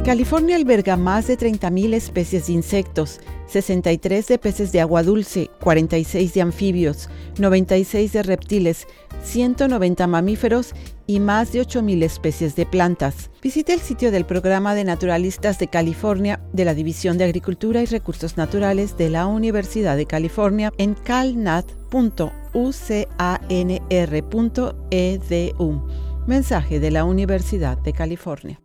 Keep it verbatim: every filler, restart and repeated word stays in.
California alberga más de treinta mil especies de insectos, sesenta y tres de peces de agua dulce, cuarenta y seis de anfibios, noventa y seis de reptiles, ciento noventa mamíferos y más de ocho mil especies de plantas. Visite el sitio del Programa de Naturalistas de California de la División de Agricultura y Recursos Naturales de la Universidad de California en calnat punto u c a n r punto e d u. Mensaje de la Universidad de California.